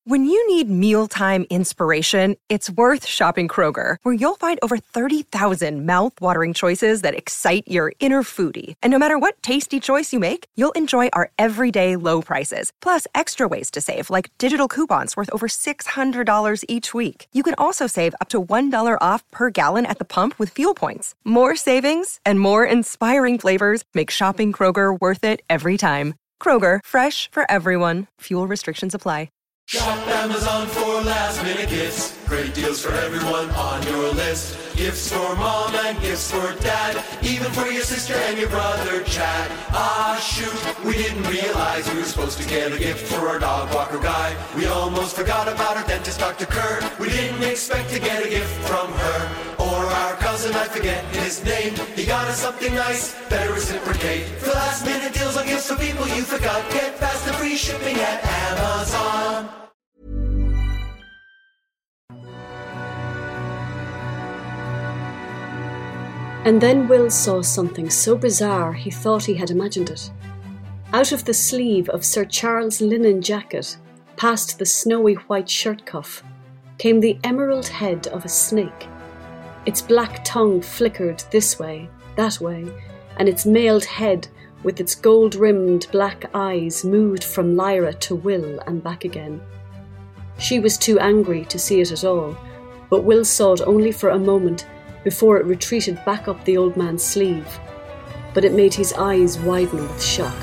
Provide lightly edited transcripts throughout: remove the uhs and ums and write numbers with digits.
When you need mealtime inspiration, it's worth shopping Kroger, where you'll find over 30,000 mouth-watering choices that excite your inner foodie. And no matter what tasty choice you make, you'll enjoy our everyday low prices, plus extra ways to save, like digital coupons worth over $600 each week. You can also save up to $1 off per gallon at the pump with fuel points. More savings and more inspiring flavors make shopping Kroger worth it every time. Kroger, fresh for everyone. Fuel restrictions apply. Shop Amazon for last minute gifts. Great deals for everyone on your list. Gifts for mom and gifts for dad. Even for your sister and your brother Chad. Ah shoot, we didn't realize we were supposed to get a gift for our dog walker guy. We almost forgot about our dentist Dr. Kerr. We didn't expect to get a gift from her. Or our cousin, I forget his name. He got us something nice, better reciprocate. For last minute deals on gifts for people you forgot. Get fast and free shipping at Amazon. And then Will saw something so bizarre he thought he had imagined it. Out of the sleeve of Sir Charles' linen jacket, past the snowy white shirt cuff, came the emerald head of a snake. Its black tongue flickered this way, that way, and its mailed head with its gold-rimmed black eyes moved from Lyra to Will and back again. She was too angry to see it at all, but Will saw it only for a moment before it retreated back up the old man's sleeve. But it made his eyes widen with shock.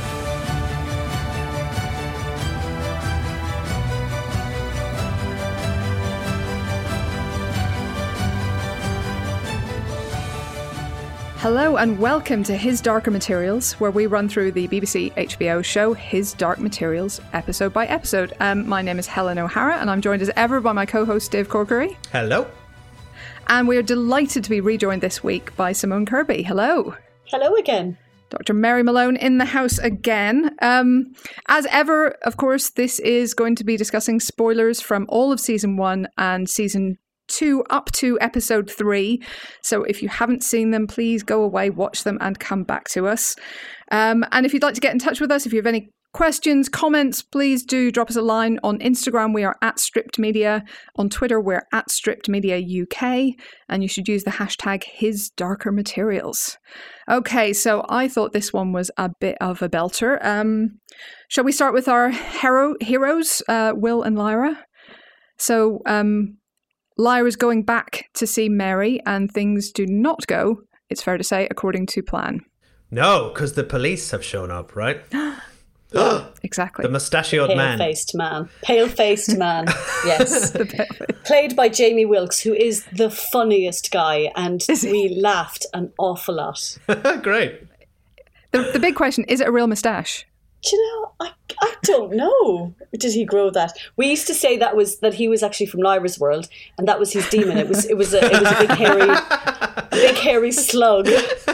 Hello and welcome to His Darker Materials, where we run through the BBC HBO show His Dark Materials episode by episode. My name is Helen O'Hara and I'm joined as ever by my co-host Dave Corkery. Hello. And we are delighted to be rejoined this week by Simone Kirby. Hello. Hello again. Dr. Mary Malone in the house again. As ever, of course, this is going to be discussing spoilers from all of Season 1 and Season 2 up to Episode 3. So if you haven't seen them, please go away, watch them and come back to us. And if you'd like to get in touch with us, if you have any questions, comments, please do drop us a line. On Instagram, we are at Stripped Media. On Twitter, we're at Stripped Media UK. And you should use the hashtag His Darker Materials. Okay, so I thought this one was a bit of a belter. Shall we start with our heroes, Will and Lyra? So Lyra's going back to see Mary and things do not go, it's fair to say, according to plan. No, because the police have shown up, right? Exactly. The mustachioed man. Pale-faced man, yes. Played by Jamie Wilkes, who is the funniest guy, and we laughed an awful lot. Great. The big question, is it a real moustache? Do you know, I don't know. Did he grow that? We used to say that he was actually from Lyra's world, and that was his demon. It was a big hairy slug.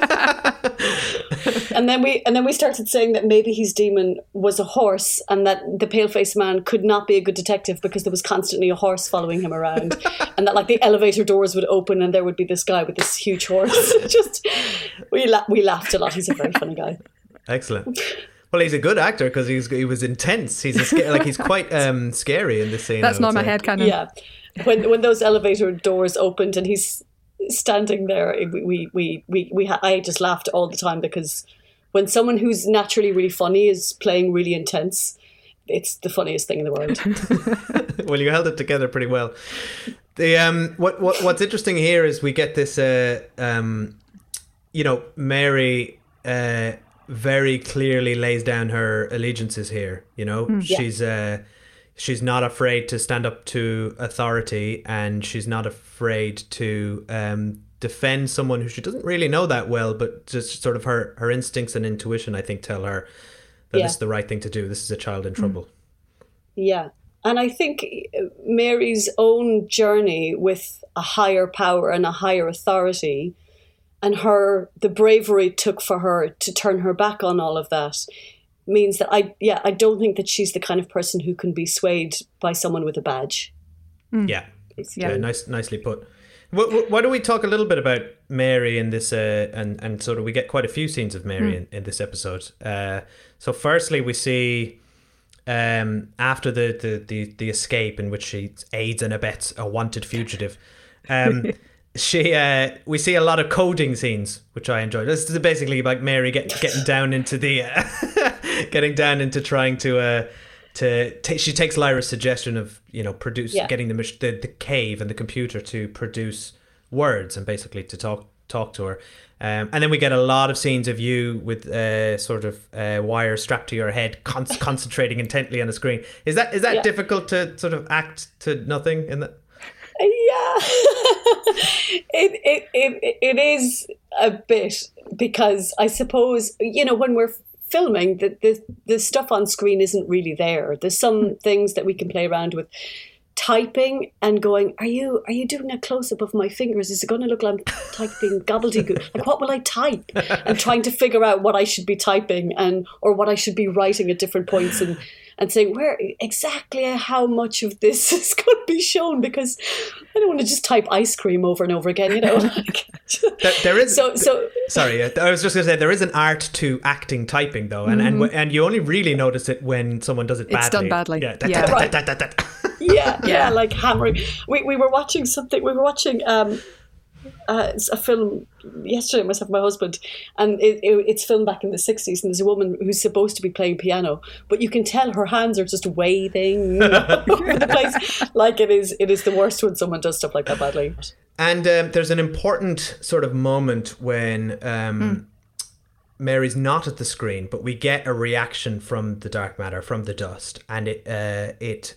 And then we started saying that maybe his demon was a horse, and that the pale-faced man could not be a good detective because there was constantly a horse following him around, and that like the elevator doors would open and there would be this guy with this huge horse. We laughed a lot. He's a very funny guy. Excellent. Well, he's a good actor because he was intense. He's he's quite scary in this scene. That's not my headcanon. Yeah, when those elevator doors opened and he's standing there, I just laughed all the time because when someone who's naturally really funny is playing really intense, it's the funniest thing in the world. Well, you held it together pretty well. The what's interesting here is we get this, Mary. Very clearly lays down her allegiances here. She's not afraid to stand up to authority, and she's not afraid to defend someone who she doesn't really know that well, but just sort of her instincts and intuition, I think, tell her that this is the right thing to do. This is a child in trouble. Yeah. And I think Mary's own journey with a higher power and a higher authority, and the bravery it took for her to turn her back on all of that, means that I don't think that she's the kind of person who can be swayed by someone with a badge. Yeah, nicely put. Why don't we talk a little bit about Mary in this, and sort of we get quite a few scenes of Mary in this episode. So firstly, we see after the escape in which she aids and abets a wanted fugitive, we see a lot of coding scenes, which I enjoyed. This is basically like Mary getting down into the trying to she takes Lyra's suggestion of getting the cave and the computer to produce words and basically to talk to her. And then we get a lot of scenes of you with sort of wire strapped to your head, concentrating intently on the screen. Is that difficult to sort of act to nothing in that? Yeah, it is a bit, because I suppose, when we're filming, the stuff on screen isn't really there. There's some things that we can play around with. Typing and going, are you doing a close-up of my fingers? Is it going to look like I'm typing gobbledygook? Like, what will I type? And trying to figure out what I should be typing or what I should be writing at different points, and saying where exactly how much of this is going to be shown, because I don't want to just type ice cream over and over again, There is so sorry, I was just going to say there is an art to acting typing though, and you only really notice it when someone does it badly. It's done badly. Yeah, like hammering. We were watching something. We were watching a film yesterday, myself and my husband, and it's filmed back in the 60s, and there's a woman who's supposed to be playing piano, but you can tell her hands are just waving all over the place. Like it is the worst when someone does stuff like that badly. And there's an important sort of moment when Mary's not at the screen, but we get a reaction from the dark matter, from the dust, and it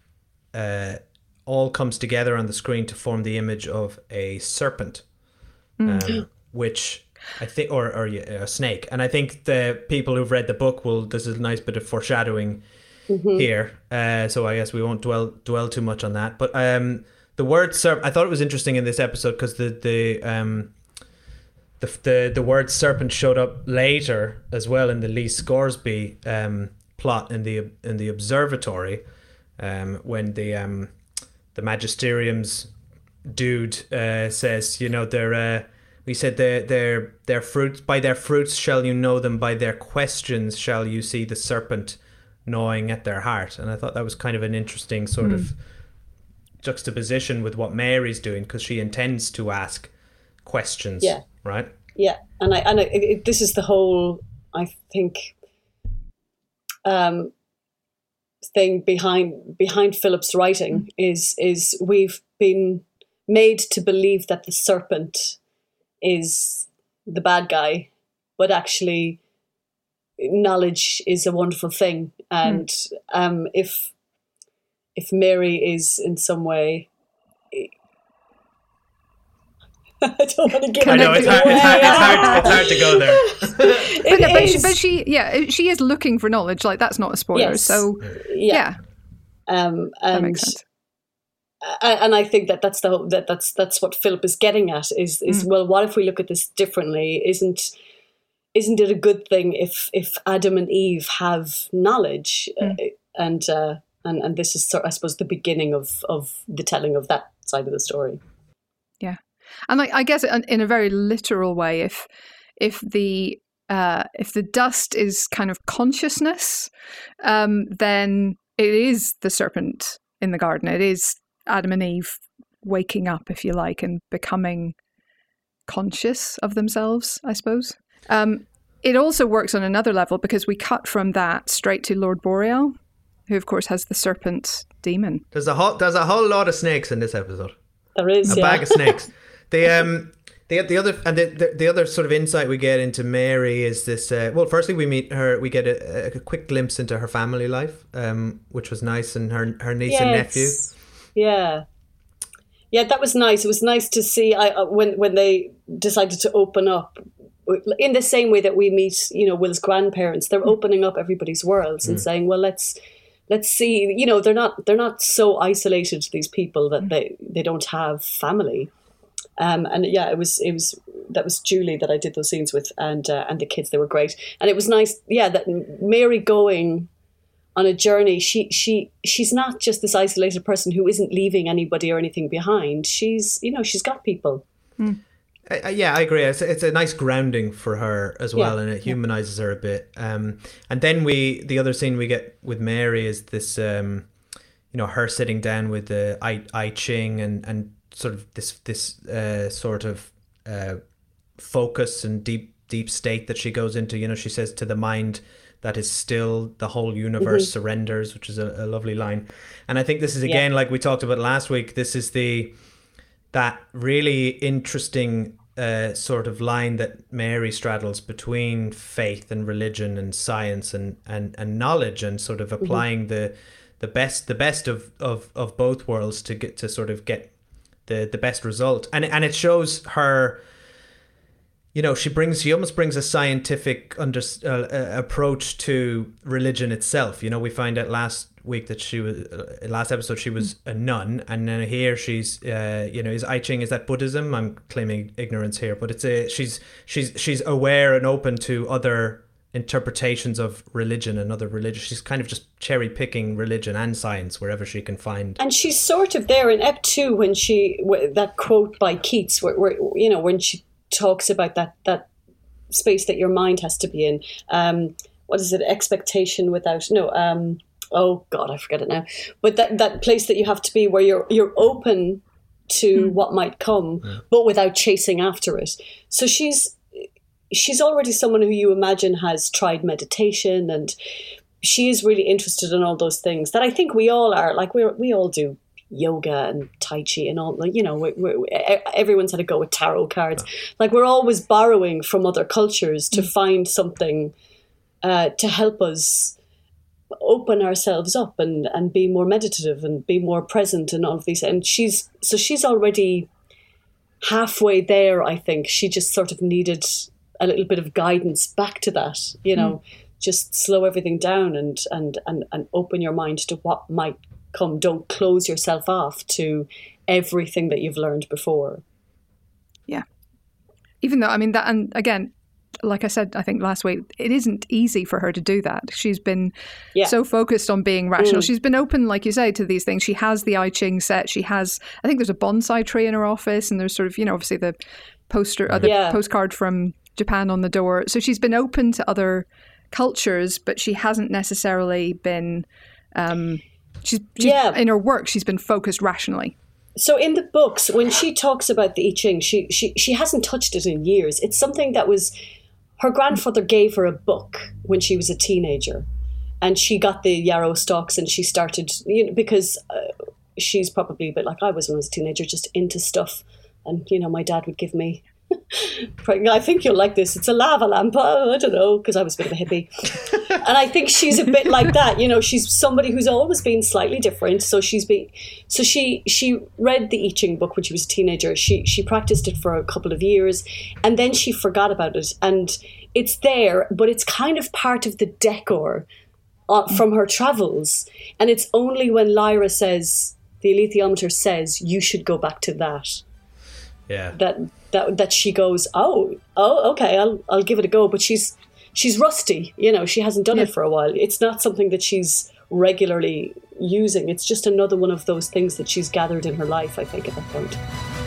all comes together on the screen to form the image of a serpent, which I think, or a snake. And I think the people who've read the book there's a nice bit of foreshadowing here. So I guess we won't dwell too much on that. But the word serpent, I thought it was interesting in this episode because the word serpent showed up later as well in the Lee Scoresby plot in the observatory, when the magisterium's dude says, we said their fruits, by their fruits shall you know them, by their questions shall you see the serpent gnawing at their heart. And I thought that was kind of an interesting sort of juxtaposition with what Mary's doing, because she intends to ask questions, right? Yeah, and this is the whole, I think, thing behind Philip's writing is we've been made to believe that the serpent is the bad guy, but actually knowledge is a wonderful thing, and if Mary is in some way, I don't want to give I know it's hard to go there. but she is looking for knowledge. Like, that's not a spoiler. Yes. So that makes sense. And I think that's that's what Philip is getting at is well, what if we look at this differently? Isn't it a good thing if Adam and Eve have knowledge? And this is, I suppose, the beginning of the telling of that side of the story. Yeah. And I guess in a very literal way, if the dust is kind of consciousness, then it is the serpent in the garden. It is Adam and Eve waking up, if you like, and becoming conscious of themselves, I suppose. It also works on another level, because we cut from that straight to Lord Boreal, who of course has the serpent demon. There's a whole lot of snakes in this episode. There is a bag of snakes. The other sort of insight we get into Mary is this. Well, firstly, we meet her. We get a quick glimpse into her family life, which was nice, and her niece and nephew. Yeah, that was nice. It was nice to see. When they decided to open up, in the same way that we meet, Will's grandparents, they're opening up everybody's worlds and saying, well, let's see. They're not so isolated, these people, that they don't have family. It was Julie that I did those scenes with, and the kids. They were great, and it was nice. Yeah, that Mary going on a journey. She's not just this isolated person who isn't leaving anybody or anything behind. She's got people. Yeah, I agree. It's a nice grounding for her as well, Yeah, and it humanizes her a bit. And then the other scene we get with Mary is this, her sitting down with the I Ching and sort of this sort of focus and deep state that she goes into. She says, to the mind that is still, the whole universe surrenders, which is a lovely line. And I think this is, again, like we talked about last week, this is that really interesting sort of line that Mary straddles between faith and religion and science and knowledge, and sort of applying the best of both worlds to get the best result. And it shows her, she almost brings a scientific approach to religion itself. We find out last week that last episode she was a nun, and then here she's is I Ching, is that Buddhism? I'm claiming ignorance here, but she's aware and open to other interpretations of religion and other religions. She's kind of just cherry picking religion and science wherever she can find. And she's sort of there in Ep 2 when that quote by Keats, where when she talks about that space that your mind has to be in. What is it? Expectation without oh God, I forget it now. But that place that you have to be, where you're open to what might come, but without chasing after it. So she's already someone who you imagine has tried meditation, and she is really interested in all those things that I think we all are. Like we all do yoga and tai chi and all. Like, everyone's had a go with tarot cards. Like, we're always borrowing from other cultures to find something to help us open ourselves up and be more meditative and be more present and all of these. And she's already halfway there, I think. She just sort of needed a little bit of guidance back to that, just slow everything down and open your mind to what might come. Don't close yourself off to everything that you've learned before. Yeah. Even though, that, and again, like I said, I think last week, it isn't easy for her to do that. She's been so focused on being rational. She's been open, like you say, to these things. She has the I Ching set. She has, I think there's a bonsai tree in her office, and there's sort of, obviously the poster, the postcard from Japan on the door. So she's been open to other cultures, but she hasn't necessarily been, she's in her work, she's been focused rationally. So in the books, when she talks about the I Ching, she hasn't touched it in years. It's something that was, her grandfather gave her a book when she was a teenager, and she got the yarrow stalks, and she started, because she's probably a bit like I was when I was a teenager, just into stuff. And, my dad would give me, I think you'll like this, it's a lava lamp, I don't know, because I was a bit of a hippie. And I think she's a bit like that, she's somebody who's always been slightly different. So she read the I Ching book when she was a teenager. She practiced it for a couple of years, and then she forgot about it. And it's there, but it's kind of part of the decor from her travels. And it's only when Lyra says, the alethiometer says, you should go back to that. Yeah. That she goes, oh, okay, I'll give it a go. But she's rusty, she hasn't done it for a while. It's not something that she's regularly using. It's just another one of those things that she's gathered in her life, I think, at that point.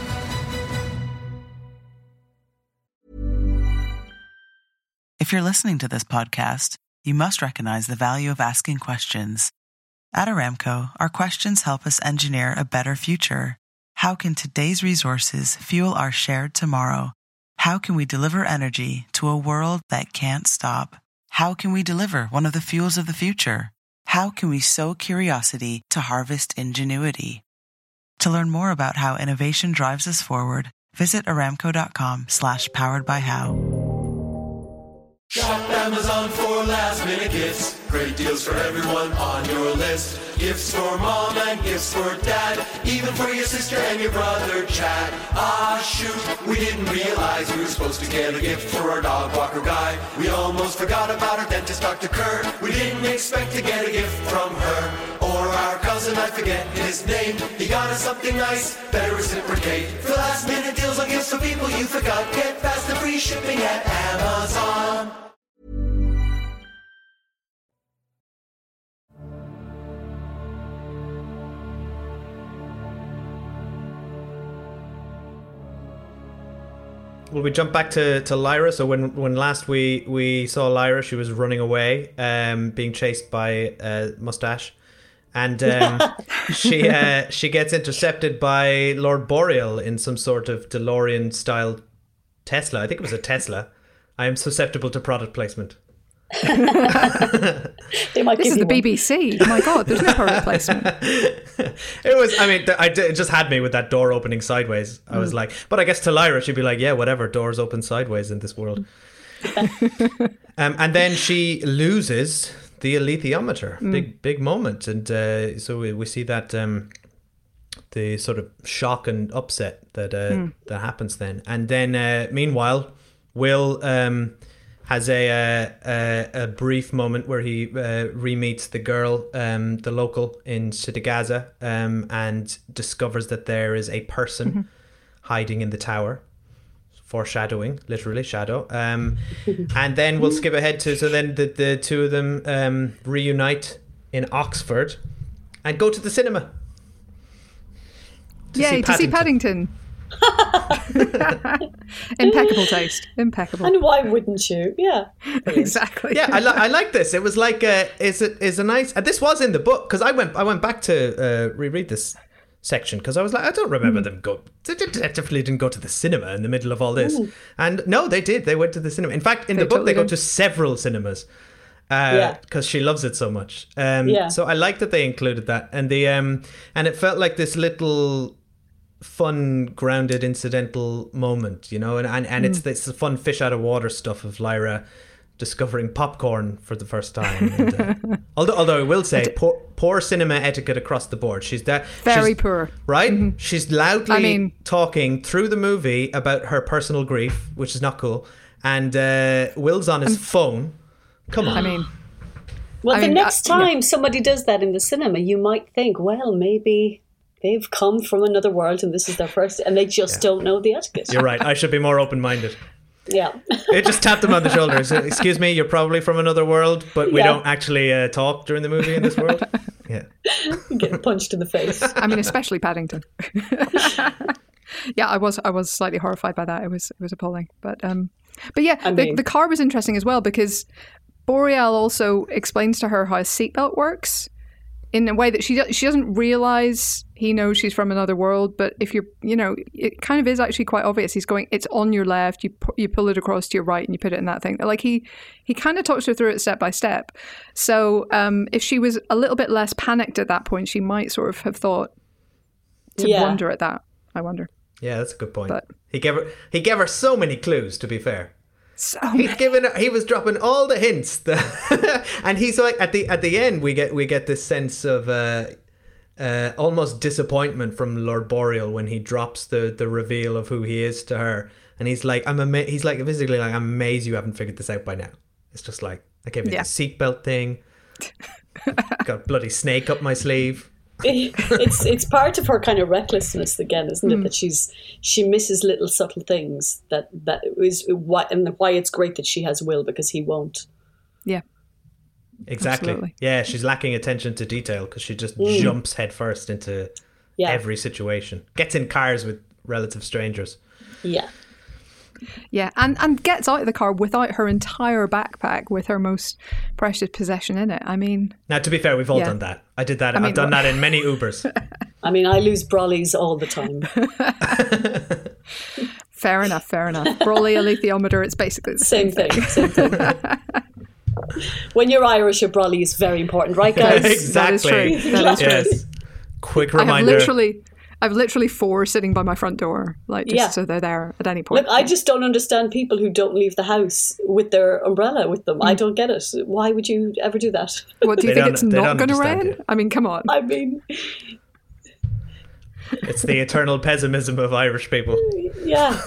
If you're listening to this podcast, you must recognize the value of asking questions. At Aramco, our questions help us engineer a better future. How can today's resources fuel our shared tomorrow? How can we deliver energy to a world that can't stop? How can we deliver one of the fuels of the future? How can we sow curiosity to harvest ingenuity? To learn more about how innovation drives us forward, visit aramco.com/poweredbyhow. Shop Amazon for last minute gifts. Great deals for everyone on your list. Gifts for mom and gifts for dad. Even for your sister and your brother Chad. Ah shoot, we didn't realize we were supposed to get a gift for our dog walker guy. We almost forgot about our dentist Dr. Kerr. We didn't expect to get a gift from her. Or our cousin, I forget his name. He got us something nice, better reciprocate. For last minute deals on gifts for people you forgot. Get fast and free shipping at Amazon. Will we jump back to Lyra? So when last we saw Lyra, she was running away, being chased by Mustache, and she gets intercepted by Lord Boreal in some sort of DeLorean style Tesla. I think it was a Tesla. I am susceptible to product placement. They might This give is you the one. BBC. Oh my God, there's no product placement. It was, I mean, it just had me with that door opening sideways. I was like, but I guess to Lyra, she'd be like, yeah, whatever, doors open sideways in this world. And then she loses the alethiometer. Big moment. And so we see that the sort of shock and upset that that happens then. And then meanwhile, Will has a brief moment where he re-meets the girl, the local in Cittàgazze, and discovers that there is a person hiding in the tower. Foreshadowing, literally shadow. And then we'll skip ahead to, so then the two of them reunite in Oxford and go to the cinema. Yay, to see Paddington. Impeccable taste. Impeccable. And why wouldn't you? Yeah. Exactly. Yeah, I like this. It was like is a nice. This was in the book because I went back to reread this section because I was like, I don't remember them go. They definitely didn't go to the cinema in the middle of all this. And no, they did. They went to the cinema. In fact, in the book, totally they go did. to several cinemas because she loves it so much. So I like that they included that, and and it felt like this little fun, grounded, incidental moment, you know, and it's this fun fish out of water stuff of Lyra discovering popcorn for the first time. And, although I will say, poor cinema etiquette across the board. She's poor, right? She's loudly talking through the movie about her personal grief, which is not cool. And Will's on his phone. Come on. Well, the next time somebody does that in the cinema, you might think, well, maybe they've come from another world and this is their first, and they just don't know the etiquette. You're right. I should be more open-minded. Yeah. It just tapped them on the shoulder. So, excuse me, you're probably from another world, but we don't actually talk during the movie in this world. Yeah. Getting punched in the face. I mean, especially Paddington. Yeah, I was slightly horrified by that. It was appalling. But yeah, the car was interesting as well because Boreal also explains to her how a seatbelt works in a way that she doesn't realize he knows she's from another world. But if you're, it kind of is actually quite obvious. He's going, it's on your left. You pull it across to your right and you put it in that thing. Like he kind of talks her through it step by step. So if she was a little bit less panicked at that point, she might sort of have thought to wonder at that. I wonder. Yeah, that's a good point. But he gave her so many clues, to be fair. He was dropping all the hints, and he's like at the end we get this sense of almost disappointment from Lord Boreal when he drops the reveal of who he is to her, and he's like, he's like physically like, I'm amazed you haven't figured this out by now. It's just like, I gave you the seatbelt thing, got a bloody snake up my sleeve. It's part of her kind of recklessness again, isn't it? That she misses little subtle things that is why it's great that she has Will, because he won't. Yeah, exactly. Absolutely. Yeah, she's lacking attention to detail because she just jumps headfirst into every situation. Gets in cars with relative strangers. Yeah, and gets out of the car without her entire backpack with her most precious possession in it. I mean... Now, to be fair, we've all done that. I did that. I've done that in many Ubers. I mean, I lose brollies all the time. Fair enough. Brolly, alethiometer, it's basically the same thing. When you're Irish, your brolly is very important, right, guys? Exactly. That is true. Quick reminder. I've literally 4 sitting by my front door, so they're there at any point. Look, I just don't understand people who don't leave the house with their umbrella with them. I don't get it. Why would you ever do that? What, do you think it's not going to rain? I mean, come on. I mean... It's the eternal pessimism of Irish people. Yeah.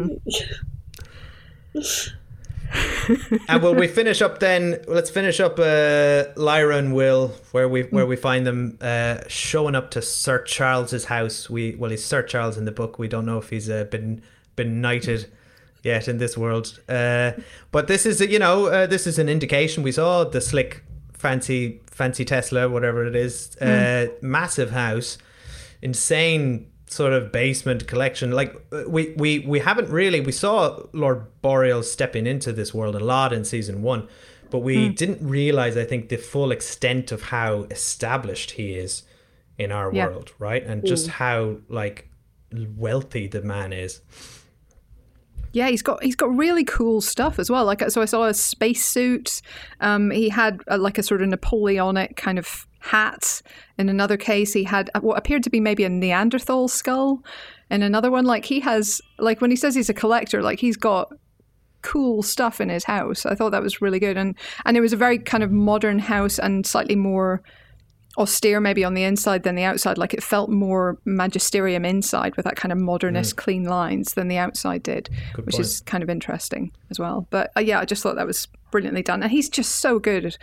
And will we finish up then? Let's finish up Lyra and Will, where we find them showing up to Sir Charles's house. He's Sir Charles in the book. We don't know if he's been knighted yet in this world. But this is this is an indication. We saw the slick, fancy Tesla, whatever it is, massive house, insane sort of basement collection. Like we haven't really, we saw Lord Boreal stepping into this world a lot in season 1, but we didn't realize, I think, the full extent of how established he is in our world, right? And just how like wealthy the man is. Yeah, he's got really cool stuff as well. Like, so I saw a spacesuit. He had like a sort of Napoleonic kind of hat. In another case, he had what appeared to be maybe a Neanderthal skull. In another one, like he has, like when he says he's a collector, like he's got cool stuff in his house. I thought that was really good, and it was a very kind of modern house and slightly more austere maybe on the inside than the outside. Like it felt more magisterium inside with that kind of modernist clean lines than the outside did. Good which point. Is kind of interesting as well. But yeah, I just thought that was brilliantly done, and he's just so good.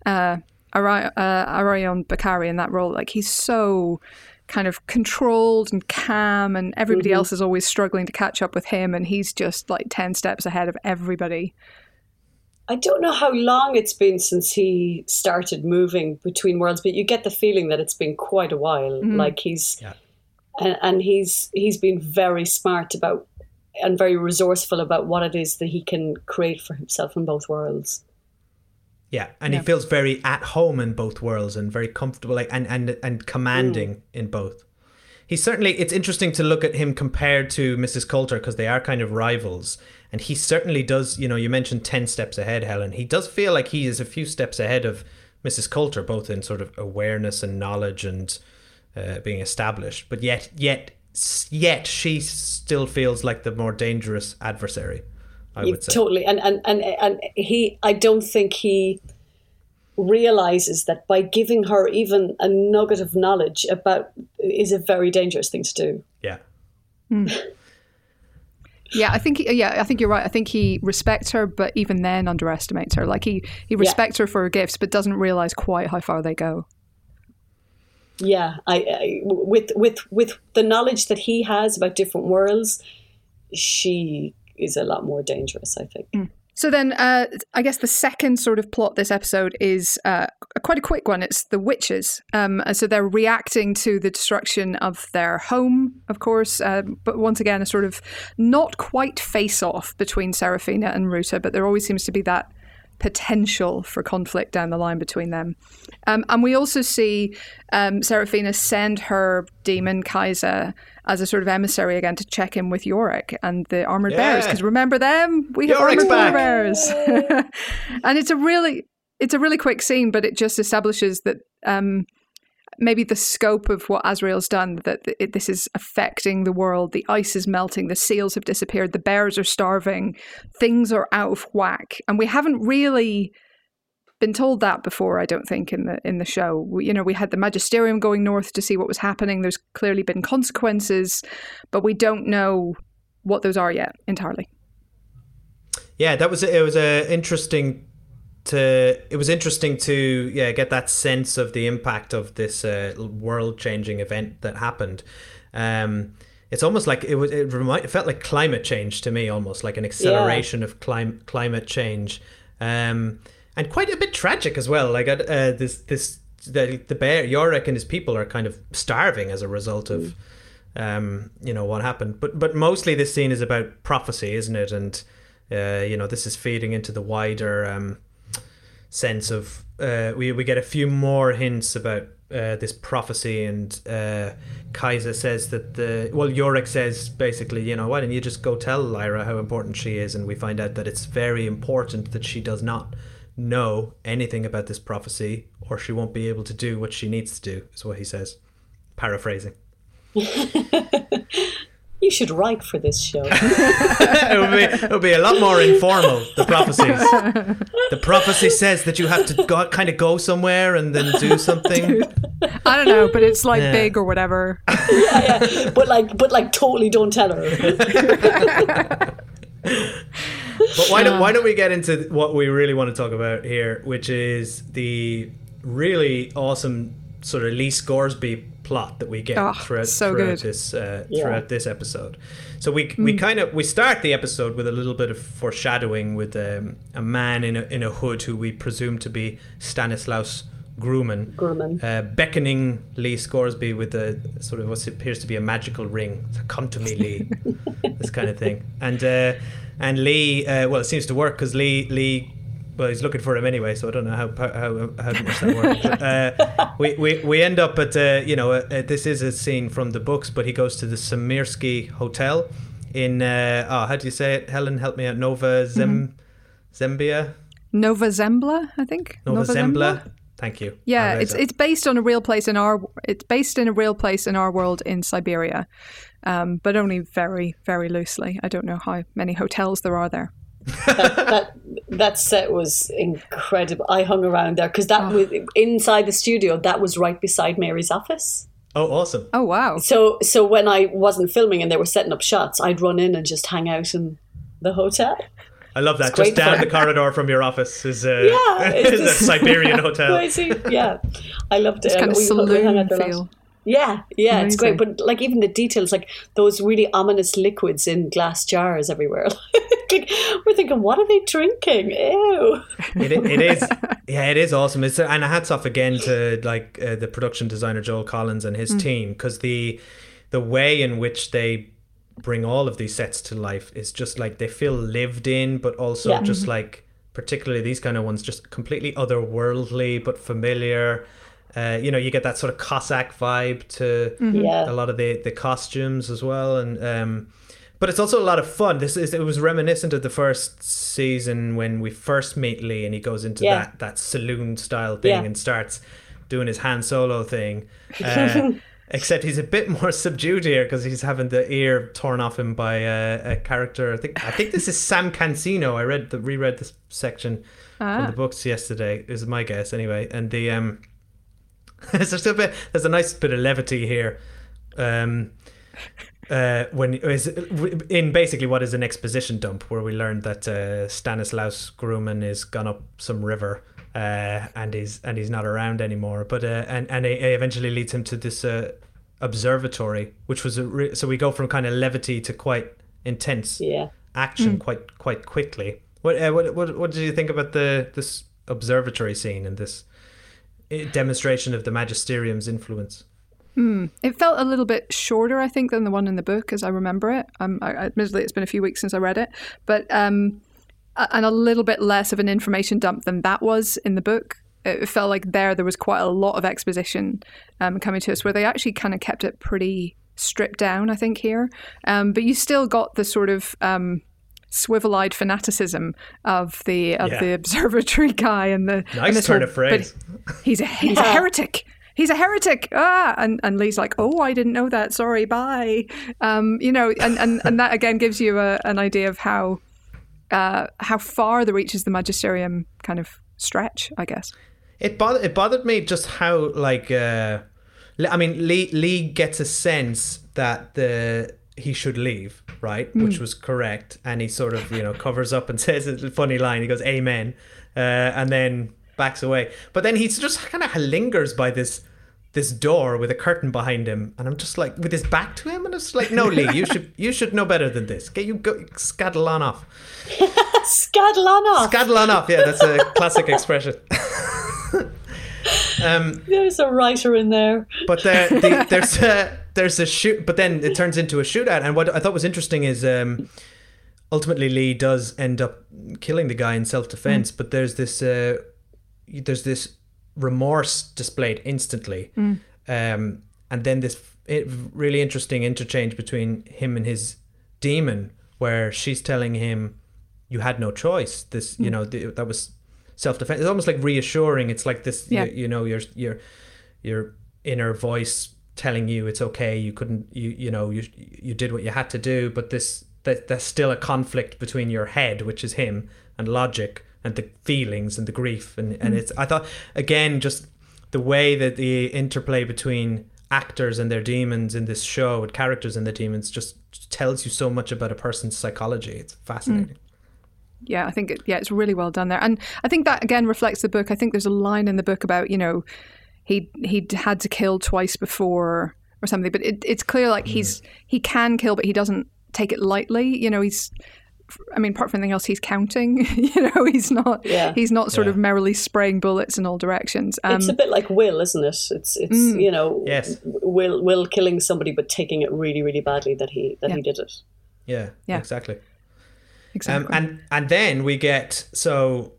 Arion Bakari in that role, like he's so kind of controlled and calm, and everybody else is always struggling to catch up with him, and he's just like 10 steps ahead of everybody. I don't know how long it's been since he started moving between worlds, but you get the feeling that it's been quite a while. Like he's been very smart about and very resourceful about what it is that he can create for himself in both worlds. Yeah, and he feels very at home in both worlds and very comfortable, like and commanding in both. He's certainly, it's interesting to look at him compared to Mrs. Coulter because they are kind of rivals. And he certainly does, you know, you mentioned 10 steps ahead, Helen. He does feel like he is a few steps ahead of Mrs. Coulter, both in sort of awareness and knowledge and being established. But yet she still feels like the more dangerous adversary, I would say. Totally. And he, I don't think he realizes that by giving her even a nugget of knowledge about is a very dangerous thing to do. Yeah. Yeah, I think you're right. I think he respects her, but even then underestimates her. Like he respects her for her gifts, but doesn't realize quite how far they go. Yeah, with the knowledge that he has about different worlds, she is a lot more dangerous, I think. So then, I guess the second sort of plot this episode is quite a quick one. It's the witches. So they're reacting to the destruction of their home, of course. But once again, a sort of not quite face-off between Serafina and Ruta, but there always seems to be that potential for conflict down the line between them. And we also see Serafina send her demon Kaiser as a sort of emissary again to check in with Yorick and the armored bears, because remember them? We have Yorick's armored bears. And it's a really quick scene, but it just establishes that maybe the scope of what Azrael's done, that this is affecting the world. The ice is melting, the seals have disappeared, the bears are starving, things are out of whack, and we haven't really been told that before, I don't think, in the show. We had the Magisterium going north to see what was happening. There's clearly been consequences, but we don't know what those are yet entirely. Yeah, it was interesting to get that sense of the impact of this world-changing event that happened. It's almost like it felt like climate change to me, almost like an acceleration of climate change. And quite a bit tragic as well. Like the bear Yorick and his people are kind of starving as a result of what happened. But mostly this scene is about prophecy, isn't it? And this is feeding into the wider sense of we get a few more hints about this prophecy, and Kaiser says that Yorick says basically, why don't you just go tell Lyra how important she is, and we find out that it's very important that she does not know anything about this prophecy or she won't be able to do what she needs to do, is what he says, paraphrasing. You should write for this show. it would be a lot more informal, the prophecies. The prophecy says that you have to go somewhere and then do something. I don't know, but it's like big or whatever. Yeah. But like totally don't tell her. But why don't we get into what we really want to talk about here, which is the really awesome sort of Lee Scoresby plot that we get throughout this episode. So we start the episode with a little bit of foreshadowing with a man in a hood who we presume to be Stanislaus Grumman. Beckoning Lee Scoresby with a sort of what appears to be a magical ring. So, come to me, Lee. This kind of thing. And Lee, well, it seems to work because Lee, well, he's looking for him anyway, so I don't know how much that works. But, we end up at, this is a scene from the books, but he goes to the Samirsky Hotel in, how do you say it? Helen, help me out. Nova Zembia? Nova Zembla, I think. Nova Zembla. Thank you. Yeah, it's based on a real place in our world in Siberia, but only very, very loosely. I don't know how many hotels there are there. that set was incredible. I hung around there because that was inside the studio. That was right beside Mary's office. Oh, awesome! Oh, wow! So when I wasn't filming and they were setting up shots, I'd run in and just hang out in the hotel. I love that. Just down the corridor from your office is a Siberian hotel. Crazy. Yeah, I loved it. It's kind of saloon feel. Yeah, Amazing. It's great. But like even the details, like those really ominous liquids in glass jars everywhere. Like, we're thinking, what are they drinking? Ew. It is. Yeah, it is awesome. And hats off again to the production designer Joel Collins and his team, because the way in which they bring all of these sets to life is just like they feel lived in, but also just like particularly these kind of ones just completely otherworldly but familiar. You get that sort of Cossack vibe to a lot of the costumes as well, and but it's also a lot of fun. It was reminiscent of the first season when we first meet Lee and he goes into that saloon style thing and starts doing his Han Solo thing. Except he's a bit more subdued here because he's having the ear torn off him by a character. I think this is Sam Cancino. I reread this section from the books yesterday. Is my guess anyway. And the there's a nice bit of levity here. When in basically what is an exposition dump where we learned that Stanislaus Grumman is gone up some river. And he's not around anymore, but and it eventually leads him to this observatory, which was so we go from kind of levity to quite intense action quite quickly. What did you think about this observatory scene and this demonstration of the Magisterium's influence? It felt a little bit shorter, I think, than the one in the book, as I remember it. Admittedly, it's been a few weeks since I read it, but. And a little bit less of an information dump than that was in the book. It felt like there was quite a lot of exposition coming to us, where they actually kind of kept it pretty stripped down, I think, here. But you still got the sort of swivel-eyed fanaticism of the observatory guy and the nice turn of phrase. He's a heretic. He's a heretic. And Lee's like, oh, I didn't know that. Sorry, bye. And that again gives you an idea of how far the reaches the Magisterium kind of stretch, I guess. It bothered me just how Lee gets a sense that he should leave, right, which was correct, and he sort of covers up and says a funny line. He goes amen, and then backs away. But then he just kind of lingers by this door with a curtain behind him, and I'm just like, with his back to him, and it's like, no, Lee, you should know better than this. Go scaddle on off. Scaddle on off. Scaddle on off. Yeah, that's a classic expression. There's a writer in there. But there's a shoot, but then it turns into a shootout. And what I thought was interesting is ultimately Lee does end up killing the guy in self-defense. But there's this remorse displayed instantly, and then this really interesting interchange between him and his demon, where she's telling him, "You had no choice." This, that was self-defense. It's almost like reassuring. It's like this, your inner voice telling you it's okay. You couldn't, you did what you had to do, but there's still a conflict between your head, which is him, and logic, and the feelings and the grief, and it's. I thought again, just the way that the interplay between actors and their demons in this show, and characters and their demons, just tells you so much about a person's psychology. It's fascinating. Yeah, I think it's really well done there, and I think that again reflects the book. I think there's a line in the book about he'd had to kill twice before or something, but it's clear like he can kill, but he doesn't take it lightly. He's I mean, apart from anything else, he's counting. He's not sort of merrily spraying bullets in all directions. It's a bit like Will, isn't it? It's yes. Will killing somebody but taking it really, really badly that he did it. Yeah, exactly. And then we get, so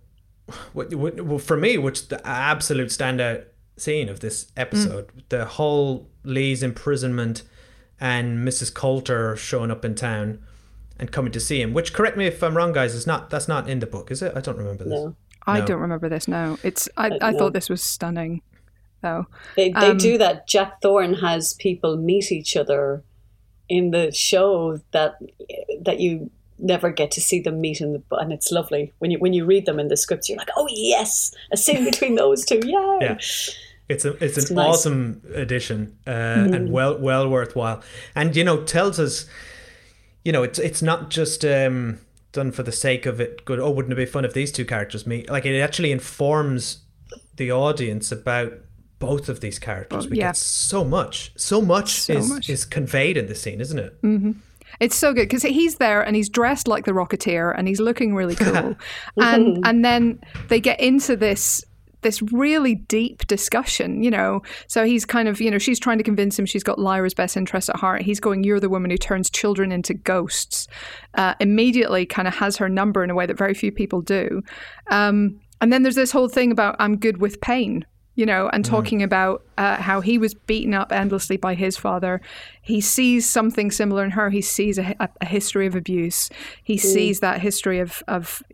for me, which the absolute standout scene of this episode, the whole Lee's imprisonment and Mrs. Coulter showing up in town and coming to see him, which, correct me if I'm wrong, guys, that's not in the book, is it? I don't remember this. No. I don't remember this, no. I thought this was stunning, though. They do that. Jack Thorne has people meet each other in the show that you never get to see them meet in the book, and it's lovely. When you read them in the scripts, you're like, oh yes, a scene between those two, yay! Yeah. It's an nice. awesome addition and well worthwhile, and tells us, it's not just done for the sake of it. Good. Oh, wouldn't it be fun if these two characters meet? Like, it actually informs the audience about both of these characters. We get so much is conveyed in the scene, isn't it? Mm-hmm. It's so good because he's there and he's dressed like the Rocketeer and he's looking really cool, and then they get into this really deep discussion, So he's kind of, she's trying to convince him she's got Lyra's best interest at heart. He's going, you're the woman who turns children into ghosts. Immediately kind of has her number in a way that very few people do. And then there's this whole thing about I'm good with pain, and talking about how he was beaten up endlessly by his father. He sees something similar in her. He sees a history of abuse. He sees that history of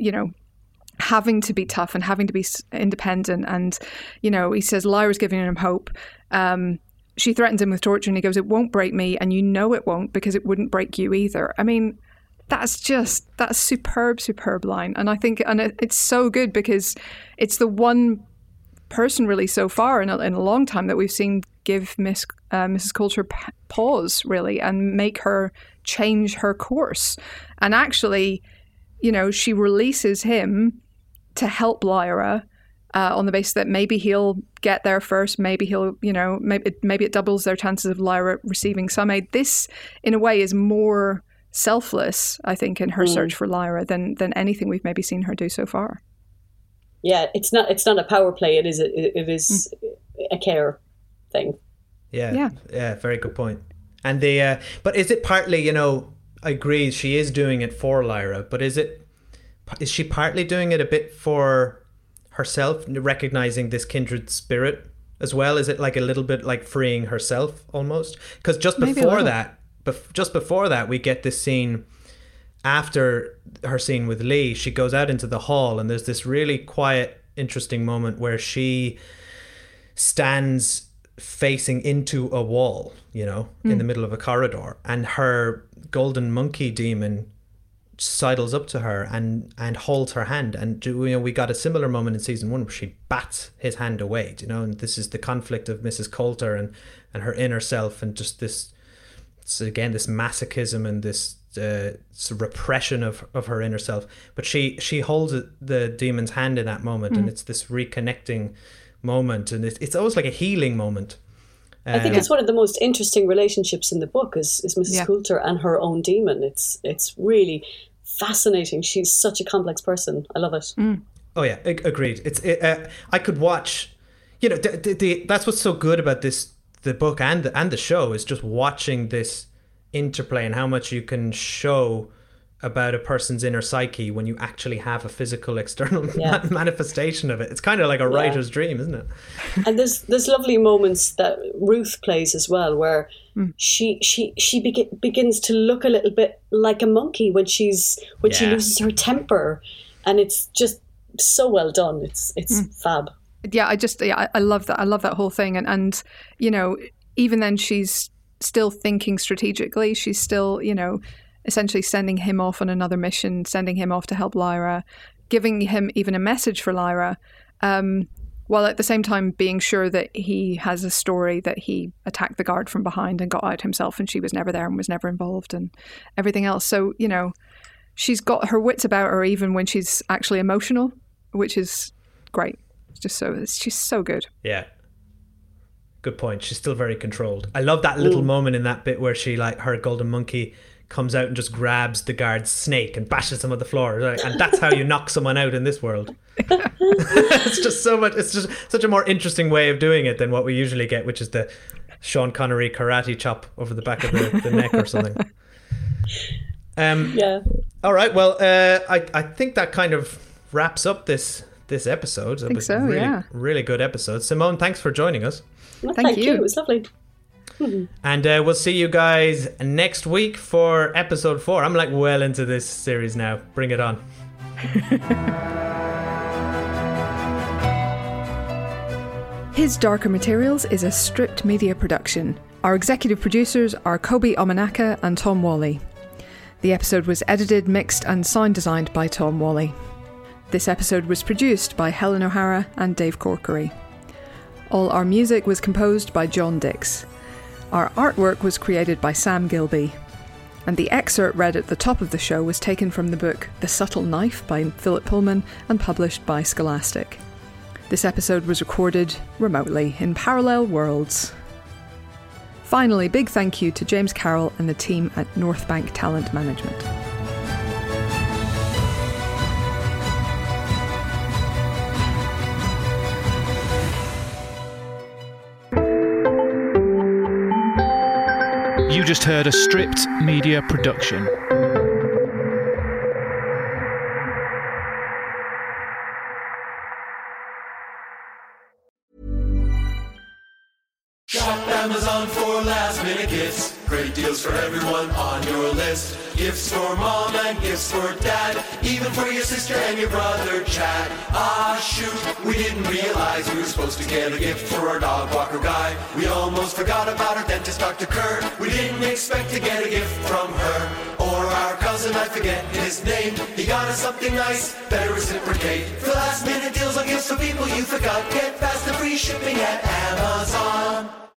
having to be tough and having to be independent. And, he says Lyra's giving him hope. She threatens him with torture and he goes, it won't break me. And it won't, because it wouldn't break you either. I mean, that's superb line. And I think, it's so good because it's the one person really so far in a long time that we've seen give Mrs. Coulter pause, really, and make her change her course. And actually, she releases him to help Lyra on the basis that maybe he'll get there first, maybe he'll, maybe it doubles their chances of Lyra receiving some aid. This, in a way, is more selfless, I think, in her search for Lyra than anything we've maybe seen her do so far. Yeah, it's not a power play. It is a care thing. Yeah, very good point. And but is it partly, I agree, she is doing it for Lyra, but is she partly doing it a bit for herself, recognizing this kindred spirit as well? Is it like a little bit like freeing herself almost? Because just before that, we get this scene after her scene with Lee. She goes out into the hall and there's this really quiet, interesting moment where she stands facing into a wall, in the middle of a corridor, and her golden monkey demon sidles up to her and holds her hand. And we got a similar moment in season 1 where she bats his hand away, and this is the conflict of Mrs. Coulter and her inner self, and just this masochism and this repression of her inner self. But she holds the demon's hand in that moment, and it's this reconnecting moment, and it's almost like a healing moment. I think it's one of the most interesting relationships in the book is Mrs. Coulter and her own demon. It's really fascinating. She's such a complex person. I love it. Oh yeah, agreed. I could watch, that's what's so good about the book and the show, is just watching this interplay and how much you can show about a person's inner psyche when you actually have a physical external manifestation of it. It's kind of like a writer's dream, isn't it? And there's lovely moments that Ruth plays as well, where she begins to look a little bit like a monkey when she loses her temper, and it's just so well done. It's fab. Yeah, I love that. I love that whole thing, and even then she's still thinking strategically. She's still essentially sending him off on another mission, sending him off to help Lyra, giving him even a message for Lyra, while at the same time being sure that he has a story that he attacked the guard from behind and got out himself, and she was never there and was never involved, and everything else. So, she's got her wits about her even when she's actually emotional, which is great. She's so good. Yeah. Good point. She's still very controlled. I love that little moment in that bit where she, like, her golden monkey comes out and just grabs the guard's snake and bashes him on the floor. And that's how you knock someone out in this world. It's just so much. It's just such a more interesting way of doing it than what we usually get, which is the Sean Connery karate chop over the back of the neck or something. Yeah. All right. Well, I think that kind of wraps up this episode. I think so, yeah. Really good episode. Simone, thanks for joining us. Well, thank you. It was lovely. And we'll see you guys next week for episode 4. I'm like well into this series now. Bring it on. His Darker Materials is a Stripped Media production. Our executive producers are Kobe Omanaka and Tom Wally. The episode was edited, mixed and sound designed by Tom Wally. This episode was produced by Helen O'Hara and Dave Corkery. All our music was composed by John Dix. Our artwork was created by Sam Gilby. And the excerpt read at the top of the show was taken from the book The Subtle Knife by Philip Pullman and published by Scholastic. This episode was recorded remotely in parallel worlds. Finally, big thank you to James Carroll and the team at Northbank Talent Management. You just heard a Stripped Media production. Shop Amazon for last minute gifts. Great deals for everyone on your list. Gifts for mom and gifts for dad. Even for your sister and your brother Chad. Ah shoot, we didn't realize we were supposed to get a gift for our dog walker guy. We almost forgot about our dentist Dr. Kerr. We didn't expect to get a gift from her. Or our cousin, I forget his name. He got us something nice, better reciprocate. For last minute deals on gifts for people you forgot. Get fast and free shipping at Amazon.